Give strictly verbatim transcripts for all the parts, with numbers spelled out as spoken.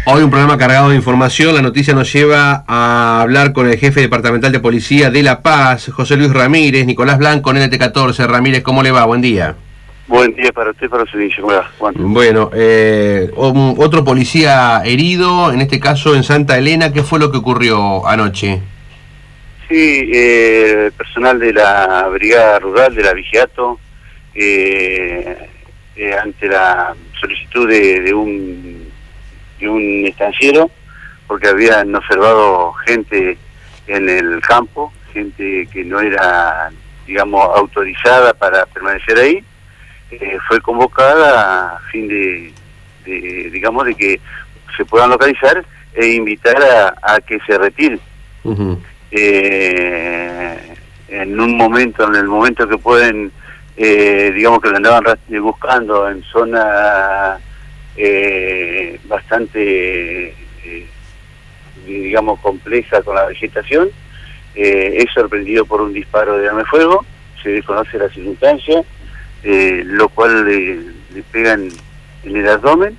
Hoy un programa cargado de información. La noticia nos lleva a hablar con el jefe departamental de policía de La Paz, José Luis Ramírez. Nicolás Blanco, en N T catorce. Ramírez, ¿cómo le va? Buen día. Buen día para usted, para su inicio. Bueno, eh, otro policía herido, en este caso en Santa Elena. ¿Qué fue lo que ocurrió anoche? Sí, eh, personal de la Brigada Rural de la Vigiato, eh, eh, ante la solicitud de, de un de un estanciero, porque habían observado gente en el campo, gente que no era, digamos, autorizada para permanecer ahí, eh, fue convocada a fin de, de, digamos, de que se puedan localizar e invitar a, a que se retiren. Uh-huh. Eh, en un momento, en el momento que pueden, eh, digamos que lo andaban buscando en zona eh, bastante, eh, digamos, compleja con la vegetación, eh, es sorprendido por un disparo de arma de fuego. Se desconoce la circunstancia, eh, lo cual le, le pegan en el abdomen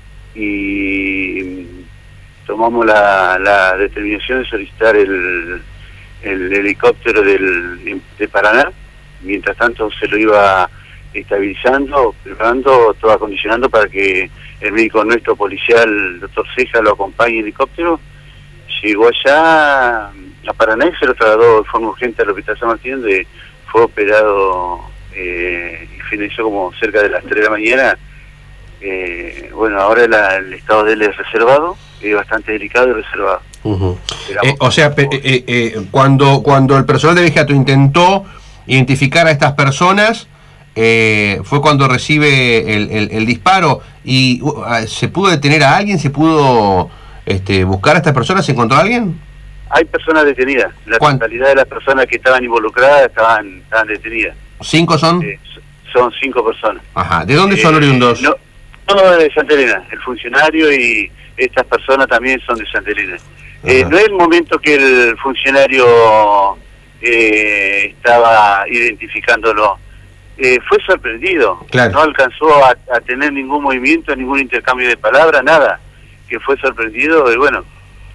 y tomamos la, la determinación de solicitar el, el helicóptero del, de Paraná. Mientras tanto se lo iba estabilizando, preparando, todo acondicionando para que el médico nuestro policial, el doctor Ceja, lo acompañe en helicóptero. Llegó allá a Paraná y se lo trasladó de forma urgente al Hospital San Martín, donde fue operado eh, y finalizó como cerca de las tres de la mañana. Eh, bueno, ahora la, el estado de él es reservado, es bastante delicado y reservado. Uh-huh. eh, o sea, eh, eh, eh, cuando cuando el personal de Vigiato intentó identificar a estas personas, eh, fue cuando recibe el, el, el disparo y uh, ¿se pudo detener a alguien? ¿Se pudo este, buscar a estas personas? ¿Se encontró a alguien? Hay personas detenidas. La totalidad de las personas que estaban involucradas estaban, estaban detenidas. ¿Cinco son? Eh, son cinco personas. Ajá. ¿De dónde son eh, oriundos? No, no, de Santa Elena. El funcionario y estas personas también son de Santa Elena. Eh, no es el momento que el funcionario eh, estaba identificándolo. Eh, fue sorprendido. Claro. No alcanzó a, a tener ningún movimiento, ningún intercambio de palabras, nada. Que fue sorprendido y bueno,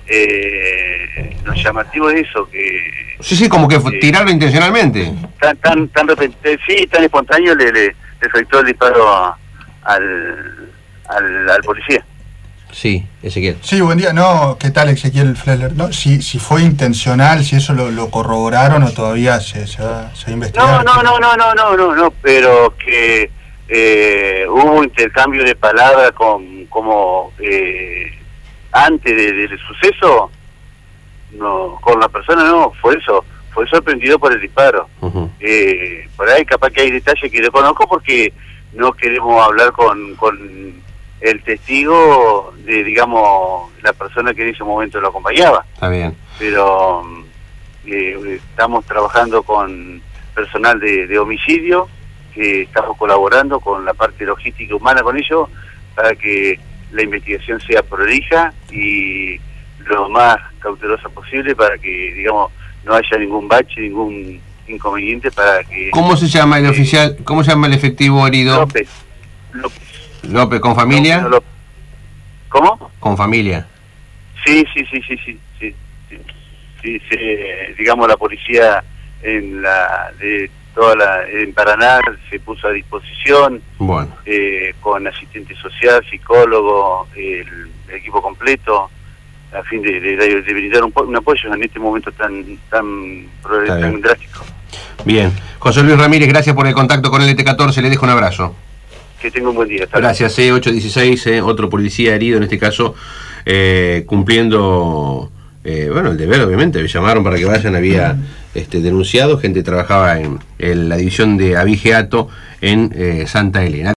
eh, lo llamativo es eso, que... Sí, sí, como que eh, tirarlo intencionalmente. Tan, tan, tan repente, sí, tan espontáneo le, le, le efectuó el disparo a, al, al, al policía. Sí, Ezequiel. Sí, buen día. No, ¿qué tal, Ezequiel Fleller? No, si, si fue intencional, si eso lo, lo corroboraron o todavía se, se, va, se va a investigar. No, no, no, no, no, no, no, no, pero que eh, hubo intercambio de palabras con, como eh, antes de, del suceso, no, con la persona no, fue eso, fue sorprendido por el disparo. Uh-huh. eh, por ahí capaz que hay detalles que desconozco porque no queremos hablar con... con el testigo de, digamos, la persona que en ese momento lo acompañaba. Está bien. Pero eh, estamos trabajando con personal de, de homicidio, que estamos colaborando con la parte logística humana con ellos, para que la investigación sea prolija y lo más cautelosa posible para que, digamos, no haya ningún bache, ningún inconveniente para que... ¿Cómo se llama el eh, oficial, cómo se llama el efectivo herido? López. López. López, ¿con familia? López, López. ¿Cómo? Con familia. Sí, sí, sí, sí, sí, sí, sí, sí, sí, digamos la policía en la de toda la en Paraná se puso a disposición, bueno, eh, con asistente social, psicólogo, el, el equipo completo, a fin de, de, de brindar un, un apoyo en este momento tan tan, tan drástico. Bien, José Luis Ramírez, gracias por el contacto con el N T catorce, le dejo un abrazo. Que tenga un buen día. Gracias, eh, ocho dieciséis, eh, otro policía herido, en este caso, eh, cumpliendo, eh, bueno, el deber, obviamente, me llamaron para que vayan, había este, denunciado, gente trabajaba en, en la división de Abigeato en eh, Santa Elena.